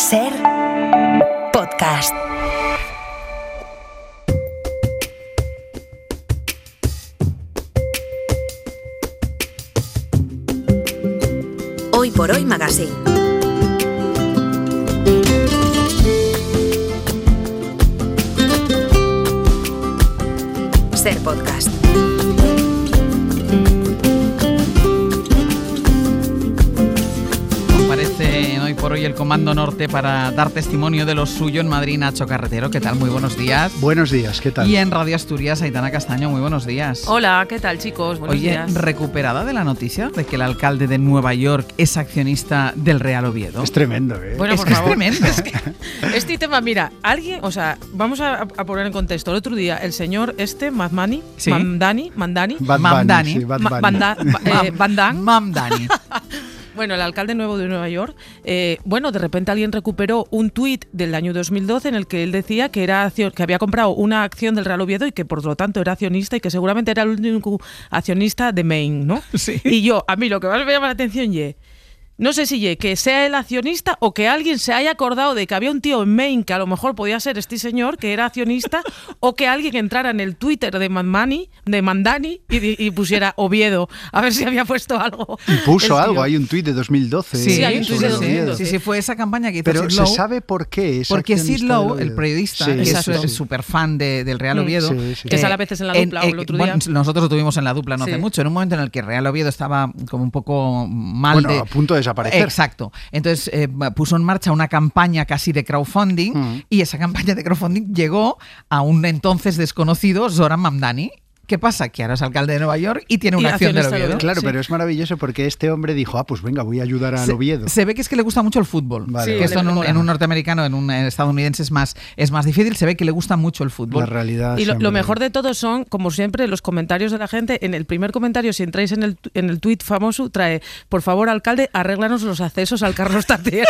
Ser podcast. Hoy por Hoy Magazine. Ser podcast. Comparece hoy por hoy el Comando Norte para dar testimonio de lo suyo en Madrid, Nacho Carretero. ¿Qué tal? Muy buenos días. Buenos días, ¿qué tal? Y en Radio Asturias, Aitana Castaño. Muy buenos días. Hola, ¿qué tal, chicos? Buenos días. ¿Recuperada de la noticia de que el alcalde de Nueva York es accionista del Real Oviedo? Es tremendo, ¿eh? Bueno, es por que favor. es tremendo. Este tema, mira, vamos a poner en contexto. El otro día, el señor Mamdani, Sí. Mamdani, Mamdani. Mamdani. Bueno, el alcalde nuevo de Nueva York, de repente alguien recuperó un tuit del año 2012 en el que él decía que había comprado una acción del Real Oviedo y que por lo tanto era accionista y que seguramente era el único accionista de Maine, ¿no? Sí. Y a mí lo que más me llama la atención no sé si que sea el accionista o que alguien se haya acordado de que había un tío en Maine que a lo mejor podía ser este señor que era accionista o que alguien entrara en el Twitter de Mamdani y pusiera Oviedo a ver si había puesto algo. Y puso el algo, tío. hay un tuit de 2012. Sí, hay un tuit de sobre el 2012. Oviedo. Sí, fue esa campaña que hizo Pero Sid ¿se Lowe. sabe por qué? Porque Sid accionista Lowe, del el Oviedo. periodista, Sí, que es exacto. súper fan del Real Oviedo, Sí, sí. Que sale a veces en la dupla o el otro día. Nosotros lo tuvimos en la dupla no hace Sí. mucho, en un momento en el que Real Oviedo estaba como un poco mal Bueno, a punto de desaparecer. Exacto. Entonces puso en marcha una campaña casi de crowdfunding y esa campaña de crowdfunding llegó a un entonces desconocido Zoran Mamdani. ¿Qué pasa? Que ahora es alcalde de Nueva York y tiene una Y acción del accionista del Oviedo. Oviedo. Claro, Sí. pero es maravilloso porque este hombre dijo, pues venga, voy a ayudar al Oviedo. Se ve que es que le gusta mucho el fútbol. Vale, que vale. esto en un norteamericano, en un estadounidense es más difícil. Se ve que le gusta mucho el fútbol. La realidad. Y lo siempre. mejor de todo son, como siempre, los comentarios de la gente. En el primer comentario, si entráis en el tuit famoso, trae, por favor, alcalde, arréglanos los accesos al Carlos Tartier.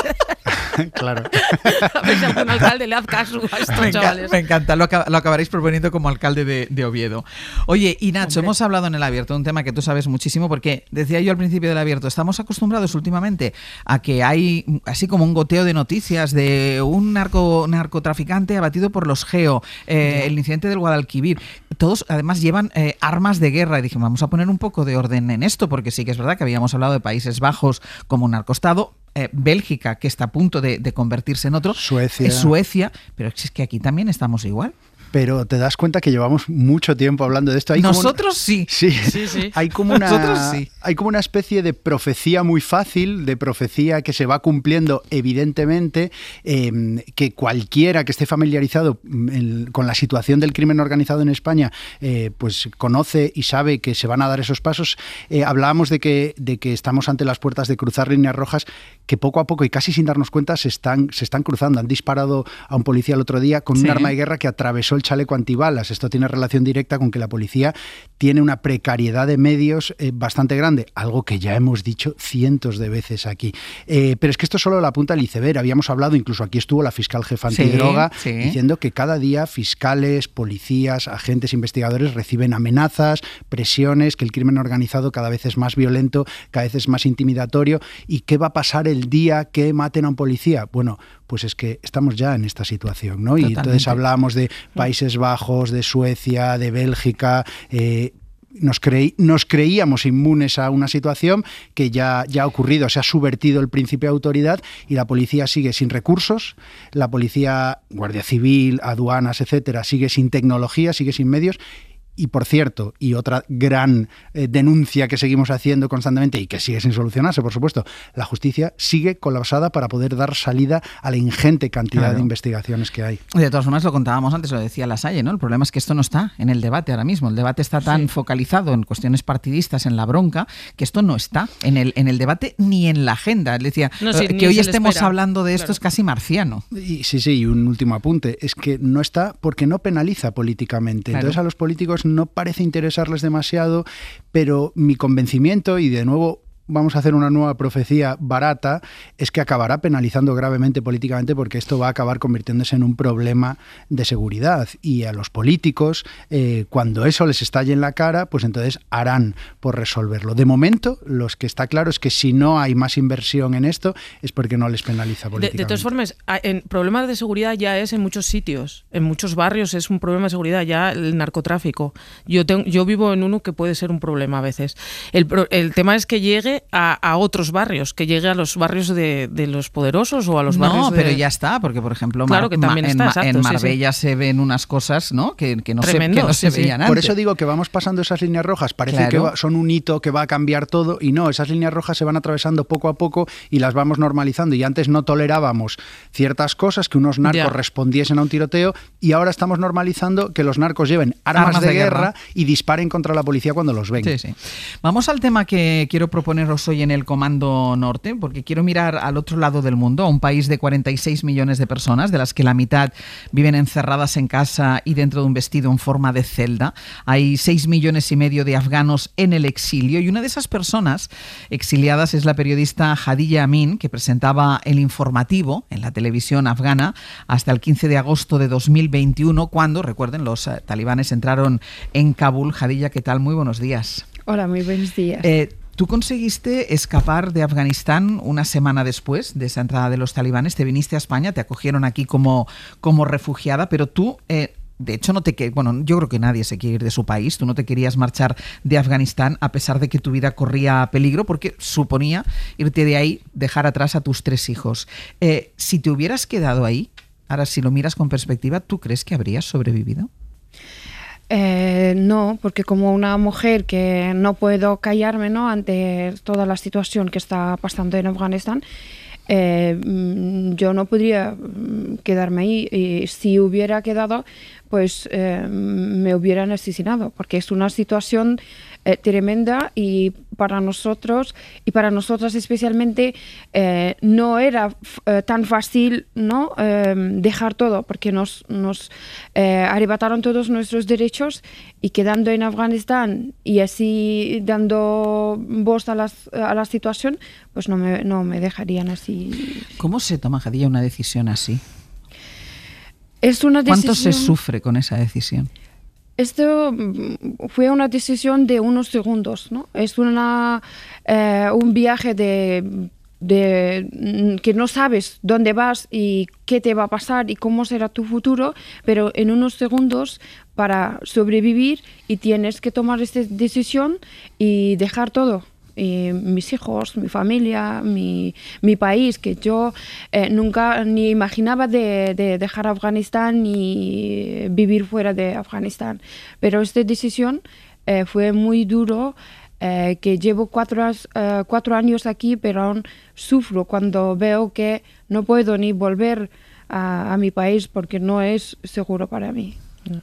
Claro. A ver si algún alcalde le haz caso a estos chavales. Me encanta, lo acabaréis proponiendo como alcalde de Oviedo. Oye, y Nacho, hemos hablado en el abierto de un tema que tú sabes muchísimo, porque decía yo al principio del abierto, estamos acostumbrados últimamente a que hay así como un goteo de noticias de un narcotraficante abatido por los GEO, el incidente del Guadalquivir. Todos además llevan armas de guerra y dije, vamos a poner un poco de orden en esto, porque sí que es verdad que habíamos hablado de Países Bajos como un narcoestado, Bélgica, que está a punto de convertirse en otro, Suecia, pero es que aquí también estamos igual. Pero te das cuenta que llevamos mucho tiempo hablando de esto. Hay Nosotros sí. Sí. Sí. Hay como una especie de profecía muy fácil, de profecía que se va cumpliendo evidentemente, que cualquiera que esté familiarizado con la situación del crimen organizado en España, pues conoce y sabe que se van a dar esos pasos. Hablábamos de que estamos ante las puertas de cruzar líneas rojas que poco a poco y casi sin darnos cuenta se están cruzando. Han disparado a un policía el otro día con un arma de guerra que atravesó el chaleco antibalas. Esto tiene relación directa con que la policía tiene una precariedad de medios bastante grande, algo que ya hemos dicho cientos de veces aquí. Pero es que esto es solo la punta del iceberg. Habíamos hablado, incluso aquí estuvo la fiscal jefa antidroga, diciendo que cada día fiscales, policías, agentes investigadores reciben amenazas, presiones, que el crimen organizado cada vez es más violento, cada vez es más intimidatorio. ¿Y qué va a pasar el día que maten a un policía? Bueno, pues es que estamos ya en esta situación, ¿no? Totalmente. Y entonces hablábamos de Países Bajos, de Suecia, de Bélgica. Nos creíamos inmunes a una situación que ya ha ocurrido, se ha subvertido el principio de autoridad y la policía sigue sin recursos, la policía, Guardia Civil, aduanas, etcétera, sigue sin tecnología, sigue sin medios. Y por cierto, y otra gran denuncia que seguimos haciendo constantemente y que sigue sin solucionarse, por supuesto, la justicia sigue colapsada para poder dar salida a la ingente cantidad de investigaciones que hay. De todas formas, lo contábamos antes, lo decía Lasalle, ¿no? El problema es que esto no está en el debate ahora mismo. El debate está tan focalizado en cuestiones partidistas, en la bronca, que esto no está en el debate ni en la agenda. Él decía que hoy estemos hablando de esto es casi marciano. Y y un último apunte, es que no está porque no penaliza políticamente. Entonces a los políticos no parece interesarles demasiado, pero mi convencimiento, y de nuevo vamos a hacer una nueva profecía barata, es que acabará penalizando gravemente políticamente, porque esto va a acabar convirtiéndose en un problema de seguridad. Y a los políticos, cuando eso les estalle en la cara, pues entonces harán por resolverlo. De momento, lo que está claro es que si no hay más inversión en esto, es porque no les penaliza políticamente. De todas formas, en problemas de seguridad ya es en muchos sitios, en muchos barrios es un problema de seguridad, ya el narcotráfico. Yo vivo en uno que puede ser un problema a veces. El tema es que llegue a otros barrios, que llegue a los barrios de los poderosos o a los barrios de... No, pero ya está, porque por ejemplo claro que también está, en Marbella se ven unas cosas, ¿no? que no se veían antes. Por eso digo que vamos pasando esas líneas rojas, parece que son un hito que va a cambiar todo, y no, esas líneas rojas se van atravesando poco a poco y las vamos normalizando, y antes no tolerábamos ciertas cosas, que unos narcos respondiesen a un tiroteo, y ahora estamos normalizando que los narcos lleven armas de guerra y disparen contra la policía cuando los ven. Sí. Vamos al tema que quiero proponeros hoy en el Comando Norte, porque quiero mirar al otro lado del mundo, a un país de 46 millones de personas, de las que la mitad viven encerradas en casa y dentro de un vestido en forma de celda. Hay 6,5 millones de afganos en el exilio, y una de esas personas exiliadas es la periodista Hadija Amin, que presentaba El Informativo en la televisión afgana hasta el 15 de agosto de 2021, cuando, recuerden, los talibanes entraron en Kabul. Hadija, ¿qué tal? Muy buenos días. Hola, muy buenos días. Tú conseguiste escapar de Afganistán una semana después de esa entrada de los talibanes, te viniste a España, te acogieron aquí como refugiada, pero tú... de hecho, yo creo que nadie se quiere ir de su país. Tú no te querías marchar de Afganistán a pesar de que tu vida corría peligro, porque suponía irte de ahí, dejar atrás a tus 3 hijos. Si te hubieras quedado ahí, ahora si lo miras con perspectiva, ¿tú crees que habrías sobrevivido? No, porque como una mujer que no puedo callarme, ¿no?, ante toda la situación que está pasando en Afganistán, yo no podría quedarme ahí, y si hubiera quedado, pues me hubieran asesinado, porque es una situación tremenda, y para nosotros y para nosotras especialmente no era tan fácil, ¿no?, dejar todo, porque nos arrebataron todos nuestros derechos, y quedando en Afganistán y así dando voz a la situación, pues no me dejarían así. ¿Cómo se toma, Hadija, una decisión así? Es una decisión... ¿Cuánto se sufre con esa decisión? Esto fue una decisión de unos segundos, ¿no? Es un viaje de que no sabes dónde vas y qué te va a pasar y cómo será tu futuro, pero en unos segundos para sobrevivir, y tienes que tomar esta decisión y dejar todo. Mis hijos, mi familia, mi país, que yo nunca ni imaginaba de dejar Afganistán ni vivir fuera de Afganistán. Pero esta decisión fue muy duro, que llevo 4 años aquí, pero aún sufro cuando veo que no puedo ni volver a mi país porque no es seguro para mí.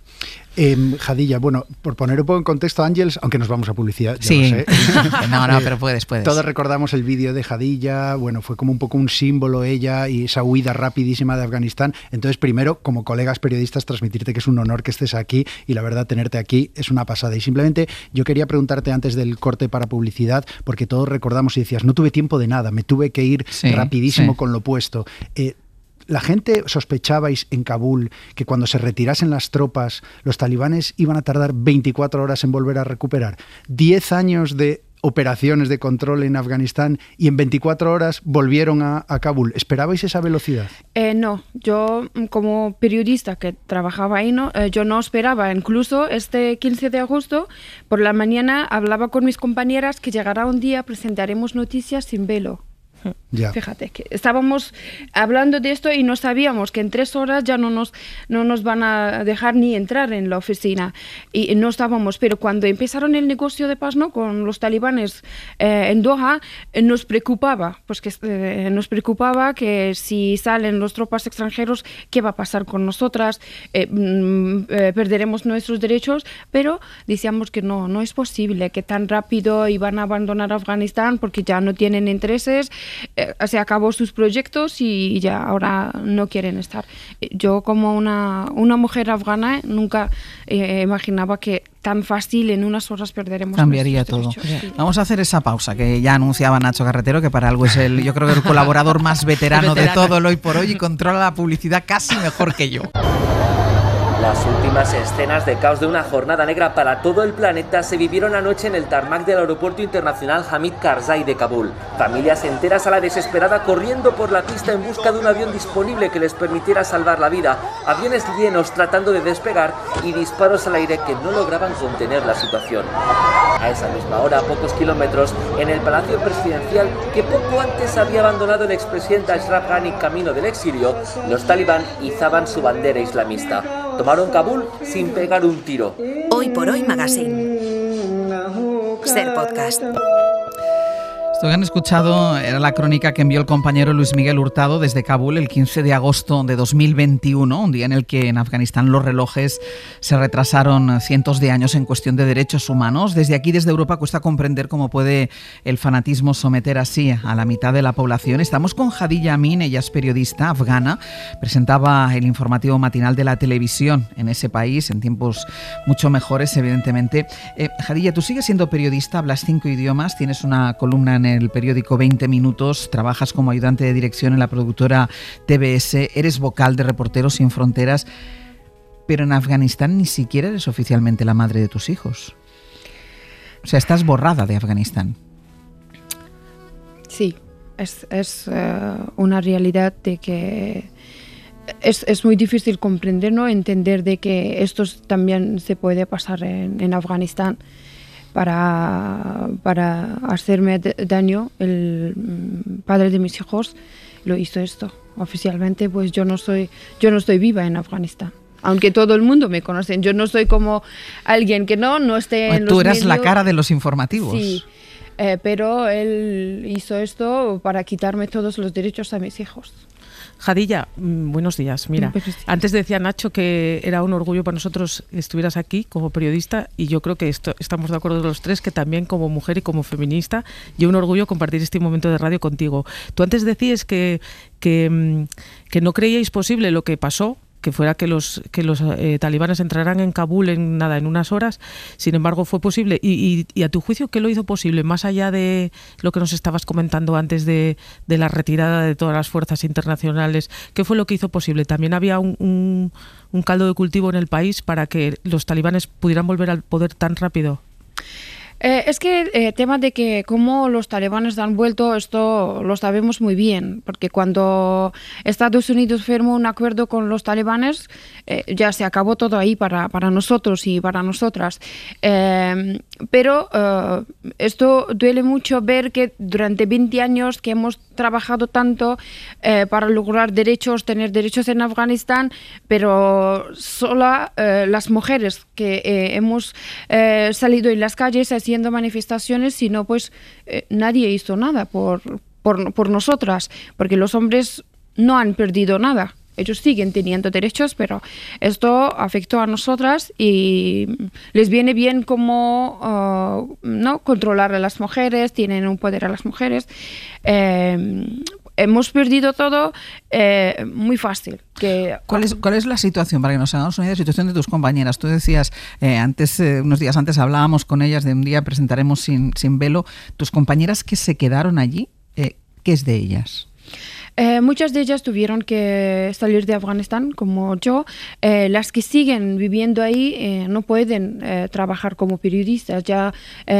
Hadija, bueno, por poner un poco en contexto, Ángeles, aunque nos vamos a publicidad, ya sí. lo sé. No, pero puedes. Todos recordamos el vídeo de Hadija, bueno, fue como un poco un símbolo ella y esa huida rapidísima de Afganistán. Entonces, primero, como colegas periodistas, transmitirte que es un honor que estés aquí, y la verdad, tenerte aquí es una pasada. Y simplemente yo quería preguntarte antes del corte para publicidad, porque todos recordamos y decías, no tuve tiempo de nada, me tuve que ir rapidísimo con lo puesto. ¿La gente sospechabais en Kabul que cuando se retirasen las tropas, los talibanes iban a tardar 24 horas en volver a recuperar? 10 años de operaciones de control en Afganistán y en 24 horas volvieron a Kabul. ¿Esperabais esa velocidad? No, yo como periodista que trabajaba ahí, yo no esperaba. Incluso este 15 de agosto por la mañana hablaba con mis compañeras que llegará un día, presentaremos noticias sin velo. Ya. Fíjate que estábamos hablando de esto y no sabíamos que en 3 horas ya no nos van a dejar ni entrar en la oficina, y no estábamos. Pero cuando empezaron el negocio de paz, ¿no?, con los talibanes en Doha, nos preocupaba, pues nos preocupaba que si salen los tropas extranjeros, ¿qué va a pasar con nosotras? Perderemos nuestros derechos, pero decíamos que no es posible que tan rápido iban a abandonar Afganistán porque ya no tienen intereses, se acabó sus proyectos y ya ahora no quieren estar. Yo como una mujer afgana nunca imaginaba que tan fácil en unas horas perderemos. Cambiaría todo. Sí. Vamos a hacer esa pausa que ya anunciaba Nacho Carretero, que para algo es yo creo que el colaborador más veterano de todo el Hoy por Hoy y controla la publicidad casi mejor que yo. Las últimas escenas de caos de una jornada negra para todo el planeta se vivieron anoche en el tarmac del Aeropuerto Internacional Hamid Karzai de Kabul. Familias enteras a la desesperada corriendo por la pista en busca de un avión disponible que les permitiera salvar la vida, aviones llenos tratando de despegar y disparos al aire que no lograban contener la situación. A esa misma hora, a pocos kilómetros, en el Palacio Presidencial, que poco antes había abandonado el expresidente Ashraf Ghani camino del exilio, los talibán izaban su bandera islamista. Tomaron Kabul sin pegar un tiro. Hoy por Hoy Magazine. Ser podcast. Esto que han escuchado era la crónica que envió el compañero Luis Miguel Hurtado desde Kabul el 15 de agosto de 2021, un día en el que en Afganistán los relojes se retrasaron cientos de años en cuestión de derechos humanos. Desde aquí, desde Europa, cuesta comprender cómo puede el fanatismo someter así a la mitad de la población. Estamos con Hadilla Amin, ella es periodista afgana, presentaba el informativo matinal de la televisión en ese país, en tiempos mucho mejores, evidentemente. Hadilla, tú sigues siendo periodista, hablas 5 idiomas, tienes una columna en el periódico 20 Minutos, trabajas como ayudante de dirección en la productora TBS, eres vocal de Reporteros Sin Fronteras, pero en Afganistán ni siquiera eres oficialmente la madre de tus hijos. O sea, estás borrada de Afganistán. Sí, es una realidad de que es muy difícil comprender, ¿no? Entender de que esto también se puede pasar en Afganistán. Para hacerme daño, el padre de mis hijos lo hizo esto. Oficialmente, pues yo no estoy viva en Afganistán. Aunque todo el mundo me conoce, yo no soy como alguien que no esté en los medios. Tú eras la cara de los informativos. Sí, pero él hizo esto para quitarme todos los derechos a mis hijos. Hadilla, buenos días. Mira, antes decía Nacho que era un orgullo para nosotros que estuvieras aquí como periodista y yo creo que estamos de acuerdo los tres, que también como mujer y como feminista, y un orgullo compartir este momento de radio contigo. Tú antes decías que no creíais posible lo que pasó, que fuera que los talibanes entraran en Kabul en unas horas. Sin embargo, fue posible. Y a tu juicio, ¿qué lo hizo posible? Más allá de lo que nos estabas comentando antes de la retirada de todas las fuerzas internacionales, ¿qué fue lo que hizo posible? ¿También había un caldo de cultivo en el país para que los talibanes pudieran volver al poder tan rápido? Es que el tema de que cómo los talibanes han vuelto, esto lo sabemos muy bien, porque cuando Estados Unidos firmó un acuerdo con los talibanes, ya se acabó todo ahí para nosotros y para nosotras. Pero esto duele mucho ver que durante 20 años que hemos trabajado tanto para lograr tener derechos en Afganistán, pero solo las mujeres que hemos salido en las calles haciendo manifestaciones, sino pues nadie hizo nada por nosotras, porque los hombres no han perdido nada. Ellos siguen teniendo derechos, pero esto afectó a nosotras y les viene bien como no controlar a las mujeres, tienen un poder a las mujeres. Hemos perdido todo muy fácil. ¿Cuál es la situación, para que nos hagamos una idea de la situación de tus compañeras? Tú decías, unos días antes hablábamos con ellas de un día presentaremos sin velo. ¿Tus compañeras que se quedaron allí, qué es de ellas? Muchas de ellas tuvieron que salir de Afganistán, como yo. Las que siguen viviendo ahí no pueden trabajar como periodistas. Ya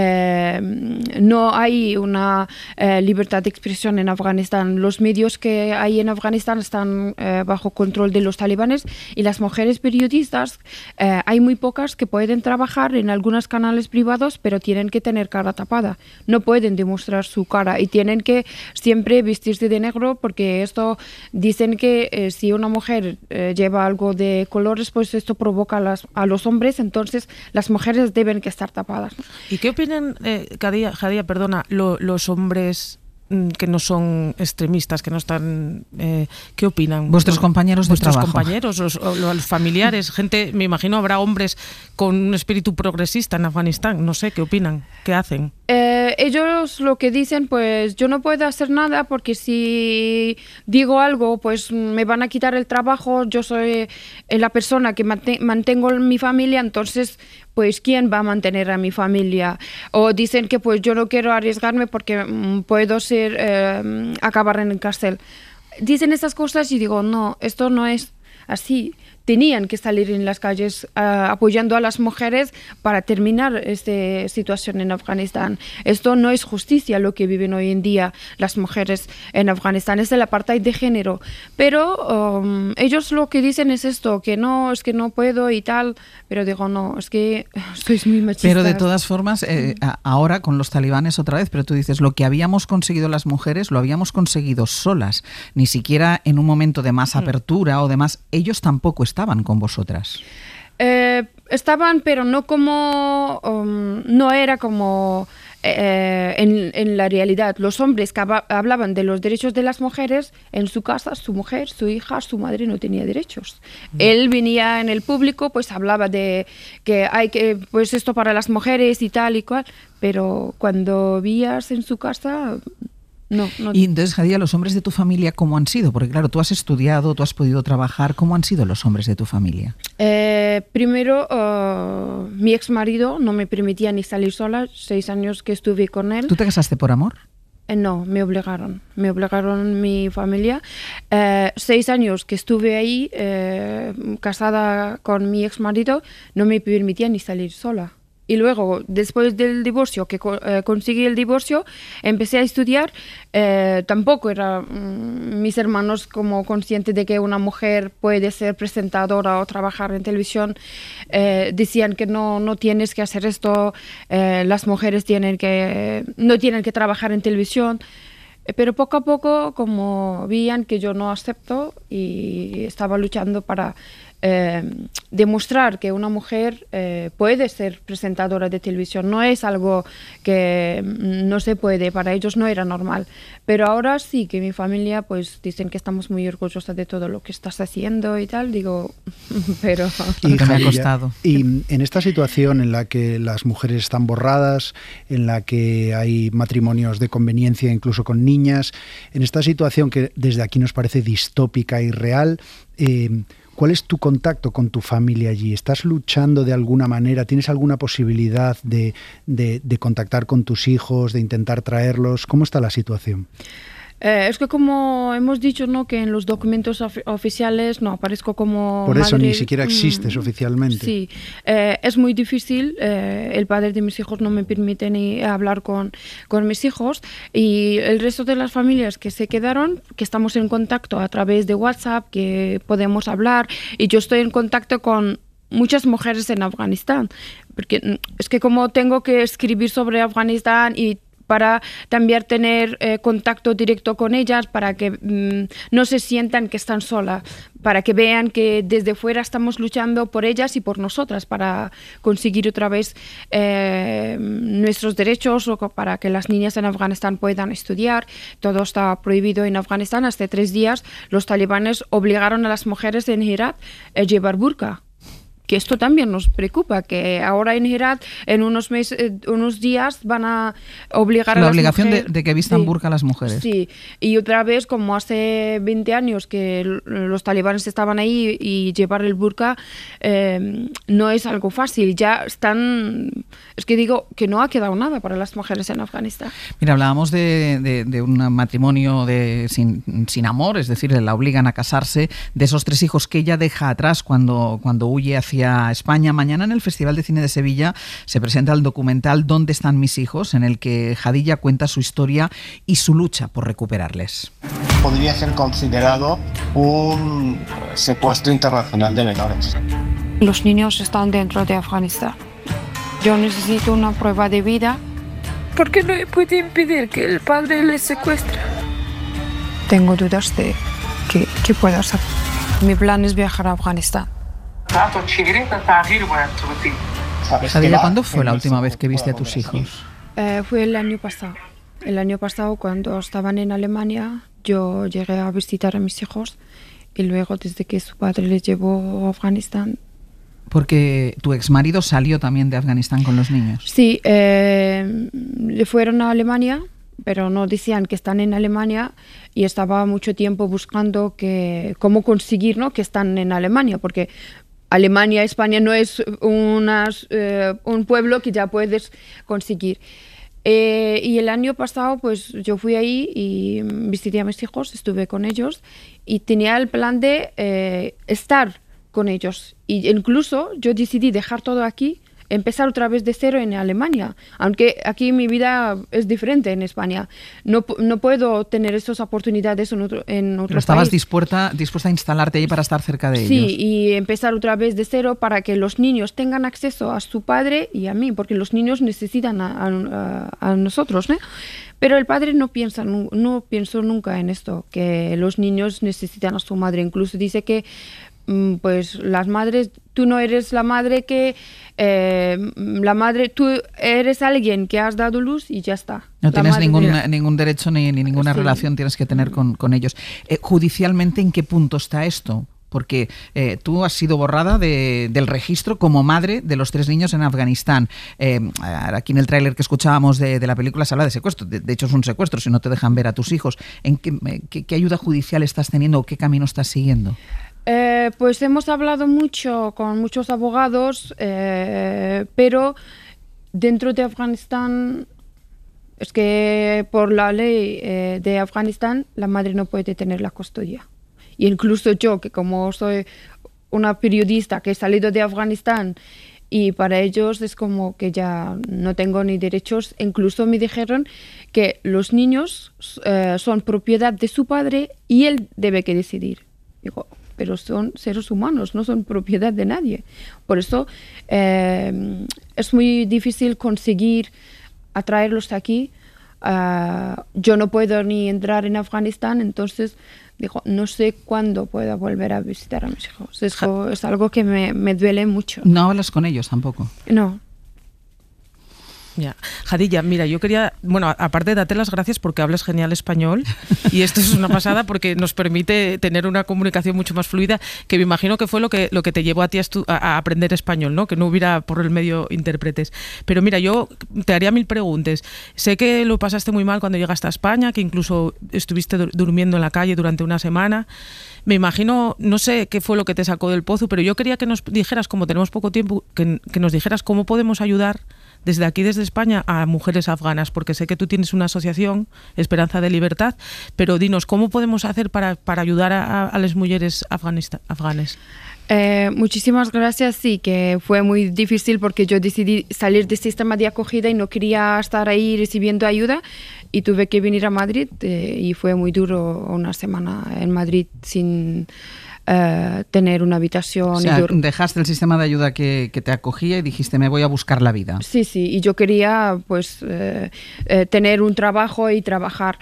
no hay una libertad de expresión en Afganistán. Los medios que hay en Afganistán están bajo control de los talibanes y las mujeres periodistas, hay muy pocas que pueden trabajar en algunos canales privados, pero tienen que tener cara tapada. No pueden demostrar su cara y tienen que siempre vestirse de negro porque esto dicen que si una mujer lleva algo de colores, pues esto provoca a los hombres, entonces las mujeres deben que estar tapadas. ¿Y qué opinan, Hadilla, perdona, los hombres que no son extremistas, que no están... ¿qué opinan? ¿Vuestros compañeros de trabajo? Vuestros compañeros, los familiares, gente, me imagino habrá hombres con un espíritu progresista en Afganistán, no sé, ¿qué opinan? ¿Qué hacen? ellos lo que dicen, pues yo no puedo hacer nada porque si digo algo, pues me van a quitar el trabajo, yo soy la persona que mantengo mi familia, entonces, pues ¿quién va a mantener a mi familia? O dicen que pues yo no quiero arriesgarme porque puedo acabar en el cárcel. Dicen estas cosas y digo, no, esto no es así. Tenían que salir en las calles apoyando a las mujeres para terminar esta situación en Afganistán. Esto no es justicia lo que viven hoy en día las mujeres en Afganistán, es el apartheid de género. Pero ellos lo que dicen es esto, que no puedo y tal, pero digo, no, es que sois muy machistas. Pero de todas formas, ahora con los talibanes otra vez, pero tú dices, lo que habíamos conseguido las mujeres, lo habíamos conseguido solas, ni siquiera en un momento de más apertura o de más, ellos tampoco estaban con vosotras. Estaban, pero no como no era como en la realidad. Los hombres que hablaban de los derechos de las mujeres en su casa, su mujer, su hija, su madre no tenía derechos. Él venía en el público, pues hablaba de que hay que, pues esto para las mujeres y tal y cual, pero cuando vías en su casa... No. Y entonces, Jadilla, ¿los hombres de tu familia cómo han sido? Porque claro, tú has estudiado, tú has podido trabajar. ¿Cómo han sido los hombres de tu familia? Primero, mi exmarido no me permitía ni salir sola, 6 años que estuve con él. ¿Tú te casaste por amor? No, me obligaron mi familia. 6 años que estuve ahí casada con mi exmarido, no me permitía ni salir sola. Y luego, después del divorcio, que conseguí el divorcio, empecé a estudiar. Tampoco eran mis hermanos como conscientes de que una mujer puede ser presentadora o trabajar en televisión. Decían que no tienes que hacer esto, las mujeres no tienen que trabajar en televisión. Pero poco a poco, como veían que yo no acepto y estaba luchando para demostrar que una mujer puede ser presentadora de televisión, no es algo que no se puede, para ellos no era normal. Pero ahora sí que mi familia pues dicen que estamos muy orgullosos de todo lo que estás haciendo y tal, digo, pero... Y me ha costado. Y en esta situación en la que las mujeres están borradas, en la que hay matrimonios de conveniencia incluso con niñas, en esta situación que desde aquí nos parece distópica y real, ¿cuál es tu contacto con tu familia allí? ¿Estás luchando de alguna manera? ¿Tienes alguna posibilidad de contactar con tus hijos, de intentar traerlos? ¿Cómo está la situación? Es que como hemos dicho, ¿no?, que en los documentos oficiales no aparezco como Por eso madre, ni siquiera existes oficialmente. Sí, es muy difícil. El padre de mis hijos no me permite ni hablar con mis hijos, y el resto de las familias que se quedaron, que estamos en contacto a través de WhatsApp, que podemos hablar, y yo estoy en contacto con muchas mujeres en Afganistán, porque es que como tengo que escribir sobre Afganistán y para también tener contacto directo con ellas, para que no se sientan que están solas, para que vean que desde fuera estamos luchando por ellas y por nosotras, para conseguir otra vez nuestros derechos, o para que las niñas en Afganistán puedan estudiar. Todo está prohibido en Afganistán. Hace 3 días los talibanes obligaron a las mujeres en Herat a llevar burka. Que esto también nos preocupa, que ahora en Herat en unos días van a obligar a las mujeres... La obligación de que vistan burka a las mujeres. Sí, y otra vez, como hace 20 años que los talibanes estaban ahí, y llevar el burka no es algo fácil. Ya están... Es que digo que no ha quedado nada para las mujeres en Afganistán. Mira, hablábamos de un matrimonio sin amor, es decir, la obligan a casarse, de esos 3 hijos que ella deja atrás cuando huye hacia España. Mañana en el Festival de Cine de Sevilla se presenta el documental ¿Dónde están mis hijos?, en el que Jadilla cuenta su historia y su lucha por recuperarles. Podría ser considerado un secuestro internacional de menores. Los niños están dentro de Afganistán. Yo necesito una prueba de vida. ¿Por qué no puede impedir que el padre les secuestre? Tengo dudas de qué puedo hacer. Mi plan es viajar a Afganistán. Jadilla, ¿cuándo fue la última vez que viste a tus hijos? Fue el año pasado. El año pasado, cuando estaban en Alemania, yo llegué a visitar a mis hijos, y luego, desde que su padre les llevó a Afganistán... Porque tu exmarido salió también de Afganistán con los niños. Sí, fueron a Alemania, pero no decían que están en Alemania, y estaba mucho tiempo buscando cómo conseguir, ¿no?, que están en Alemania, porque Alemania, España no es un pueblo que ya puedes conseguir. Y el año pasado pues yo fui ahí y visité a mis hijos, estuve con ellos y tenía el plan de estar con ellos. Y incluso yo decidí dejar todo aquí, empezar otra vez de cero en Alemania, aunque aquí mi vida es diferente en España. No puedo tener esas oportunidades en otro Pero estabas dispuesta a instalarte ahí para estar cerca de ellos. Sí, y empezar otra vez de cero para que los niños tengan acceso a su padre y a mí, porque los niños necesitan a nosotros, ¿no? Pero el padre no pienso nunca en esto, que los niños necesitan a su madre. Incluso dice que pues las madres, tú no eres la madre tú eres alguien que has dado luz y ya está. No tienes ningún derecho ni ninguna relación tienes que tener con ellos. Judicialmente, ¿en qué punto está esto? Porque tú has sido borrada del registro como madre de los 3 niños en Afganistán. Aquí en el tráiler que escuchábamos de la película se habla de secuestro. De hecho es un secuestro si no te dejan ver a tus hijos. ¿En qué ayuda judicial estás teniendo o qué camino estás siguiendo? Pues hemos hablado mucho con muchos abogados, pero dentro de Afganistán, es que por la ley de Afganistán la madre no puede tener la custodia. Y incluso yo, que como soy una periodista que he salido de Afganistán, y para ellos es como que ya no tengo ni derechos. Incluso me dijeron que los niños son propiedad de su padre y él debe que decidir. Digo, pero son seres humanos, no son propiedad de nadie. Por eso es muy difícil conseguir atraerlos aquí. Yo no puedo ni entrar en Afganistán, entonces digo, no sé cuándo pueda volver a visitar a mis hijos. Eso es algo que me duele mucho. ¿No hablas con ellos tampoco? No. Ya. Jadilla, mira, yo quería, bueno, aparte de darte las gracias porque hablas genial español y esto es una pasada porque nos permite tener una comunicación mucho más fluida, que me imagino que fue lo que te llevó a ti a aprender español, ¿no? Que no hubiera por el medio intérpretes. Pero mira, yo te haría 1000 preguntas. Sé que lo pasaste muy mal cuando llegaste a España, que incluso estuviste durmiendo en la calle durante una semana. Me imagino, no sé qué fue lo que te sacó del pozo, pero yo quería que nos dijeras, como tenemos poco tiempo, que nos dijeras cómo podemos ayudar desde aquí, desde España, a mujeres afganas, porque sé que tú tienes una asociación, Esperanza de Libertad, pero dinos, ¿cómo podemos hacer para ayudar a las mujeres afganes? Muchísimas gracias. Sí, que fue muy difícil porque yo decidí salir del sistema de acogida y no quería estar ahí recibiendo ayuda y tuve que venir a Madrid y fue muy duro una semana en Madrid sin tener una habitación. O sea, dejaste el sistema de ayuda que te acogía y dijiste, me voy a buscar la vida. Sí, y yo quería pues tener un trabajo y trabajar.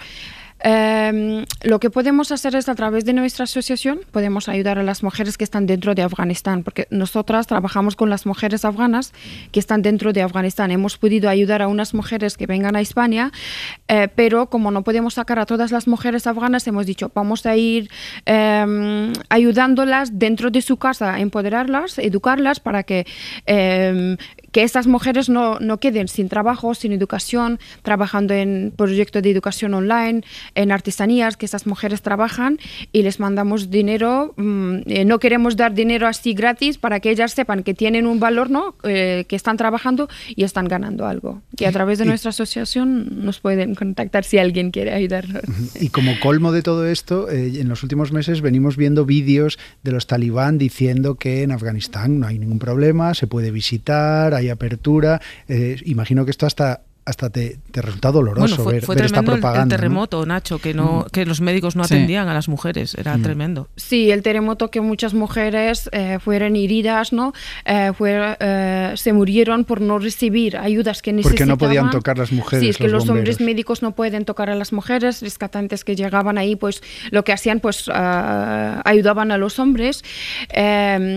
Lo que podemos hacer es, a través de nuestra asociación, podemos ayudar a las mujeres que están dentro de Afganistán, porque nosotras trabajamos con las mujeres afganas que están dentro de Afganistán. Hemos podido ayudar a unas mujeres que vengan a España, pero como no podemos sacar a todas las mujeres afganas, hemos dicho, vamos a ir ayudándolas dentro de su casa, empoderarlas, educarlas para que estas mujeres no queden sin trabajo, sin educación, trabajando en proyectos de educación online, en artesanías, que esas mujeres trabajan y les mandamos dinero. No queremos dar dinero así gratis, para que ellas sepan que tienen un valor, ¿no? Que están trabajando y están ganando algo. Que a través de nuestra asociación nos pueden contactar si alguien quiere ayudarnos. Y como colmo de todo esto, en los últimos meses venimos viendo vídeos de los talibán diciendo que en Afganistán no hay ningún problema, se puede visitar, hay apertura. Imagino que esto hasta te resulta doloroso, fue ver esta propaganda. El terremoto, ¿no? Nacho, que los médicos no atendían a las mujeres, era tremendo. Sí, el terremoto, que muchas mujeres fueron heridas, ¿no? Se murieron por no recibir ayudas que necesitaban. Porque no podían tocar las mujeres. Sí, es que los bomberos. hombres médicos no pueden tocar a las mujeres. Rescatantes que llegaban ahí, pues lo que hacían, pues ayudaban a los hombres.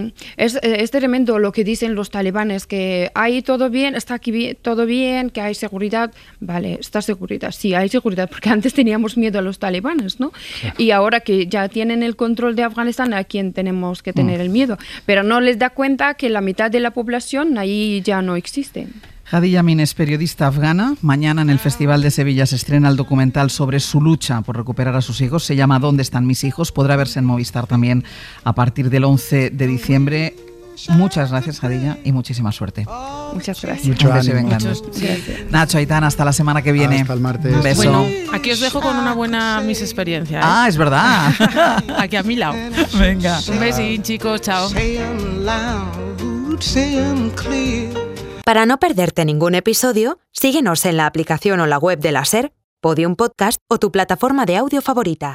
Es tremendo lo que dicen los talibanes, que ahí todo bien, está aquí todo bien, que hay seguridad, seguridad, vale, está seguridad, sí, hay seguridad, porque antes teníamos miedo a los talibanes, ¿no? Claro. Y ahora que ya tienen el control de Afganistán, ¿a quién tenemos que tener el miedo? Pero no les da cuenta que la mitad de la población ahí ya no existe. Hadi Yamin es periodista afgana. Mañana en el Festival de Sevilla se estrena el documental sobre su lucha por recuperar a sus hijos. Se llama ¿Dónde están mis hijos? Podrá verse en Movistar también a partir del 11 de diciembre. Muchas gracias, Hadilla, y muchísima suerte. Muchas gracias. Mucho ánimo. Gracias. Nacho, Aitana, hasta la semana que viene. Hasta el martes. Un beso. Bueno, aquí os dejo con una buena Miss experiencia. Ah, es verdad. Aquí a mi lado. Venga. Un besín, chicos, chao. Para no perderte ningún episodio, síguenos en la aplicación o la web de la SER, Podium Podcast o tu plataforma de audio favorita.